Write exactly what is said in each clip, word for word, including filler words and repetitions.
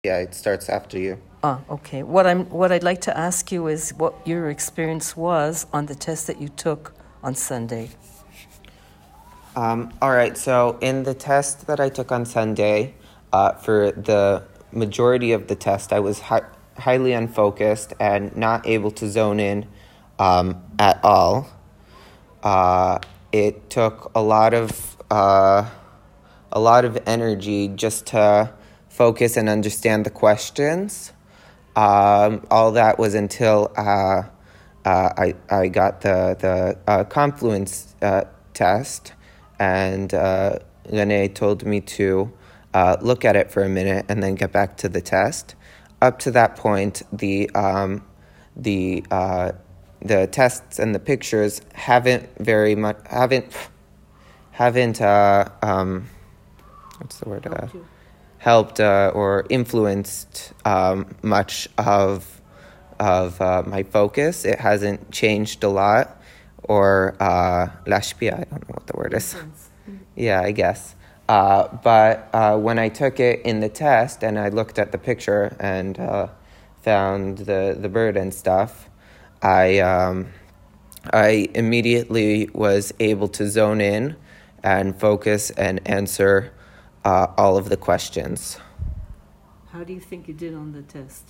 Yeah, it starts after you. Ah, okay. What I'm what I'd like to ask you is what your experience was on the test that you took on Sunday. Um, all right, so in the test that I took on Sunday, uh, for the majority of the test, I was hi- highly unfocused and not able to zone in um, at all. Uh, it took a lot of uh, a lot of energy just to focus and understand the questions. Um, all that was until uh, uh, I I got the the uh, Confluence uh, test, and uh, Rene told me to uh, look at it for a minute and then get back to the test. Up to that point, the um, the uh, the tests and the pictures haven't very much haven't haven't uh, um, what's the word uh, helped uh, or influenced um, much of of uh, my focus. It hasn't changed a lot, or uh, lashpia. I don't know what the word is. Yeah, I guess. Uh, but uh, when I took it in the test and I looked at the picture and uh, found the, the bird and stuff, I um, I immediately was able to zone in and focus and answer uh, all of the questions. How do you think you did on the test?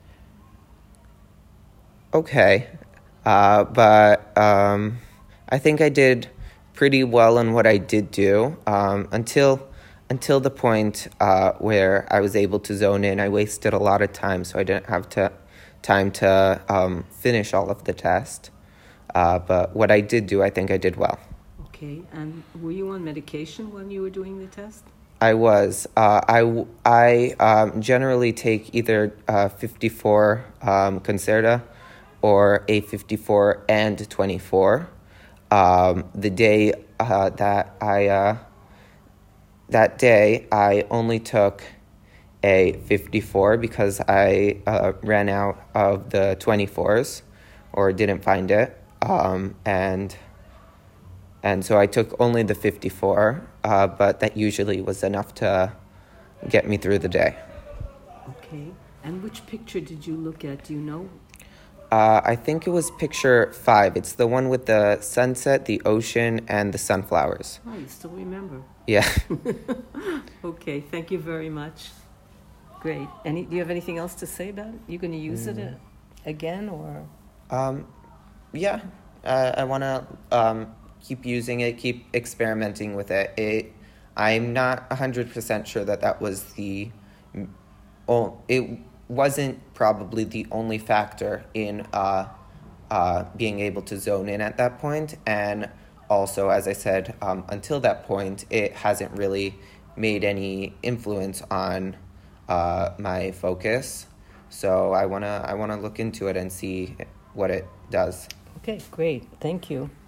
Okay, uh, but um, I think I did pretty well on what I did do um, until until the point uh, where I was able to zone in. I wasted a lot of time, so I didn't have to time to um, finish all of the test. Uh, but what I did do, I think I did well. Okay, and were you on medication when you were doing the test? I was. Uh, I I um, generally take either uh, fifty-four um, Concerta or A fifty-four and twenty-four. Um, the day uh, that I uh, that day I only took a fifty-four because I uh, ran out of the twenty-fours or didn't find it, um, and and so I took only the fifty-four. Uh, but that usually was enough to get me through the day. Okay, and which picture did you look at? Do you know? Uh, I think it was picture five. It's the one with the sunset, the ocean, and the sunflowers. Oh, you still remember? Yeah. Okay, thank you very much. Great. Any? Do you have anything else to say about it? You going to use mm. it again, or? Um, yeah. Uh, I want to um, keep using it, keep experimenting with it. It. I'm not one hundred percent sure that that was the... Oh, it wasn't probably the only factor in uh, uh, being able to zone in at that point. And also, as I said, um, until that point, it hasn't really made any influence on uh, my focus. So I wanna I wanna look into it and see what it does. Okay, great. Thank you.